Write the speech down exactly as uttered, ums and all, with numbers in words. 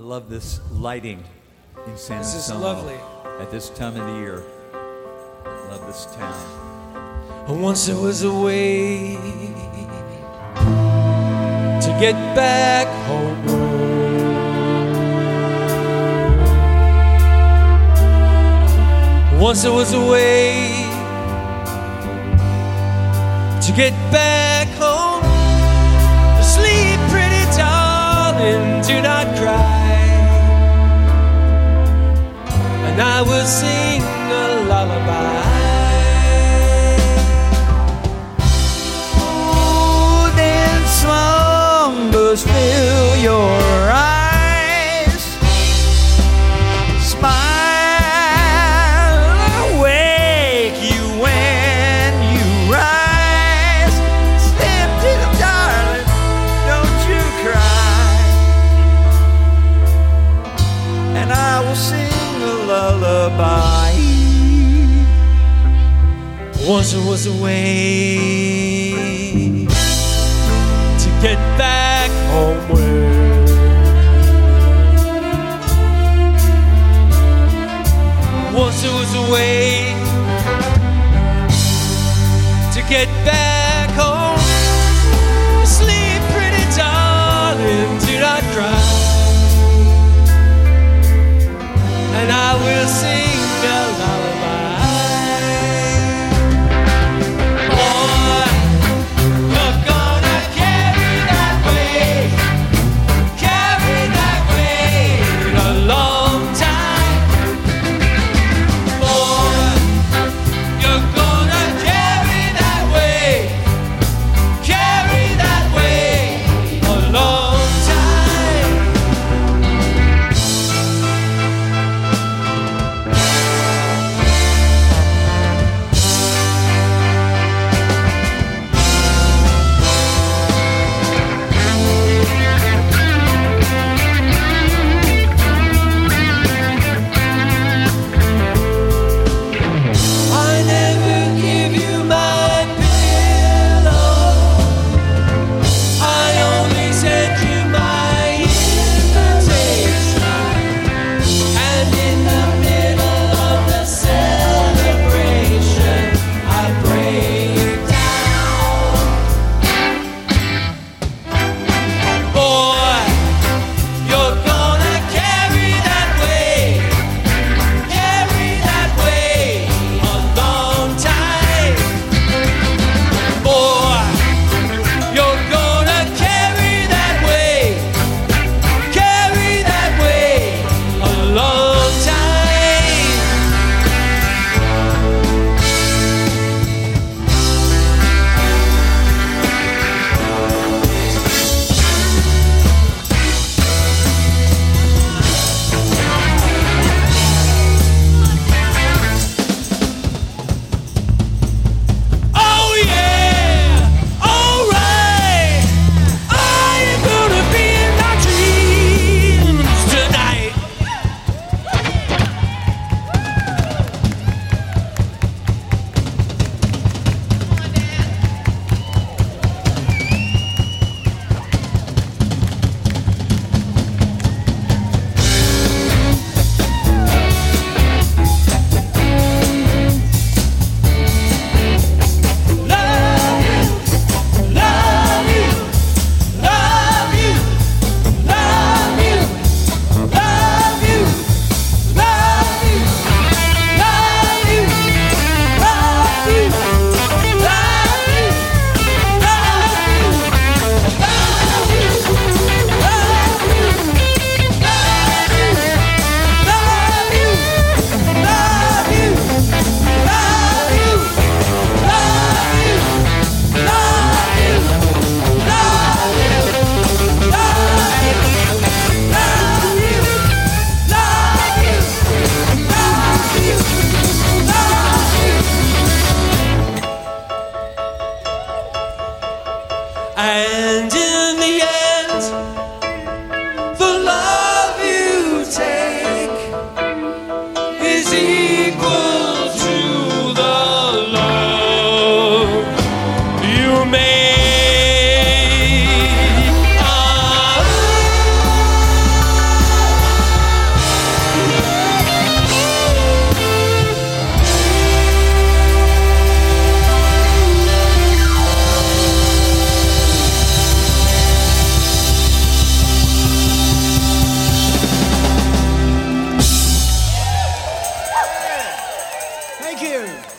love this lighting in San This is Antonio lovely. at this time of the year. I love this town. Once there was a way to get back homeward. Once there was a way to get back home. Sleep, pretty darling, do not cry. And I will sing a lullaby. Oh, then slumbers fill your eyes. Smile. Lullaby. Once there was a way to get back homeward. Once there was a way to get back home. Sleep, pretty darling, do not cry. And I will sing a lullaby. Boy, you're gonna carry that weight, carry that weight a long time. Boy, you're gonna carry that weight Cheers.